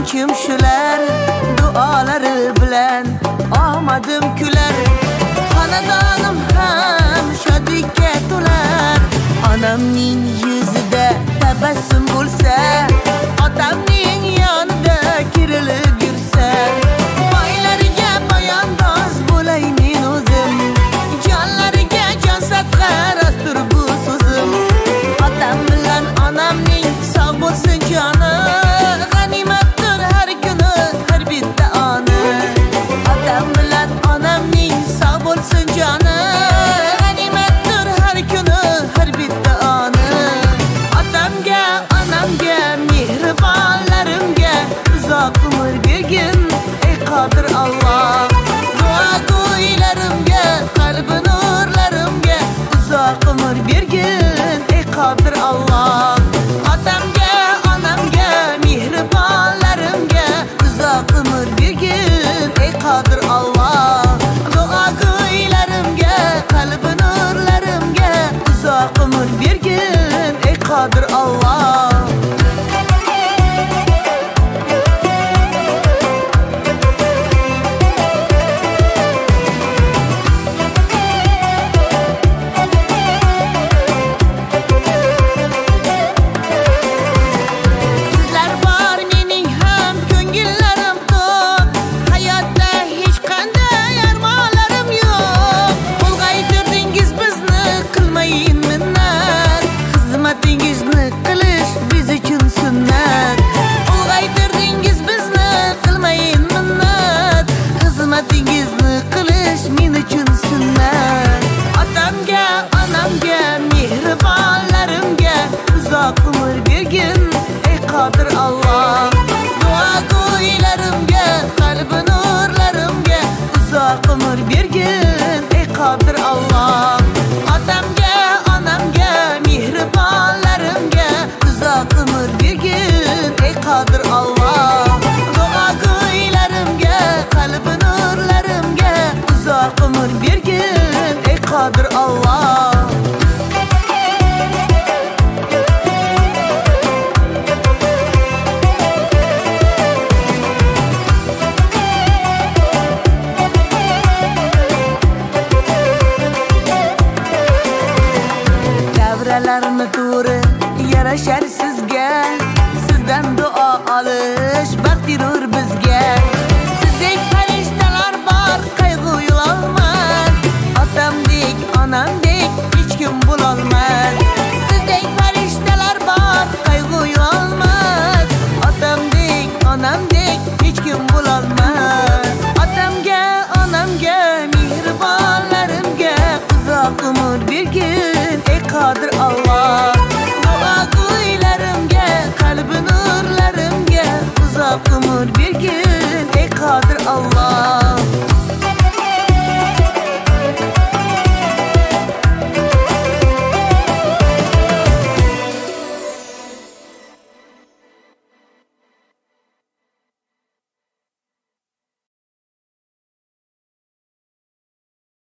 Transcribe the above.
quvonchim shular, duolari bilan omadim kular. Xonadonim ham shodlikka to'lar. Onamning yuzida tabassum bo'lsa, otamning yonida kirilib yursa, boylariga poyandoz bo'lay men o'zim, jonlariga jon satqar astur bu so'zim. Otam bilan onamning sog' bo'lsin joni, g'animatdir har kuni har bitta oni. Otam bilan onamning sog' bo'lsin joni, g'animatdir har kuni har bitta oni. Otamga, onamga, mehribonlarimga uzoq umr bergin ey qodir Alloh. Duogo'ylarimga, qalbi nurlarimga uzoq umr bergin ey qodir Alloh. Otamga, onamga, mehribonlarimga uzoq umr bergin ey qodir Alloh. Duogo'ylarimga, qalbi nurlarimga uzoq umr bergin ey qodir Alloh. Sizlar bor mening ham ko'ngillarim to'q, hayotda hech qanday armonlarim yo'q. Ulg'aytirdingiz bizni, qilmayin minnat, xizmatingizni qilish biz uchun sunnat. Ulg'aytirdingiz bizni, qilmayin minnat, xizmatingiz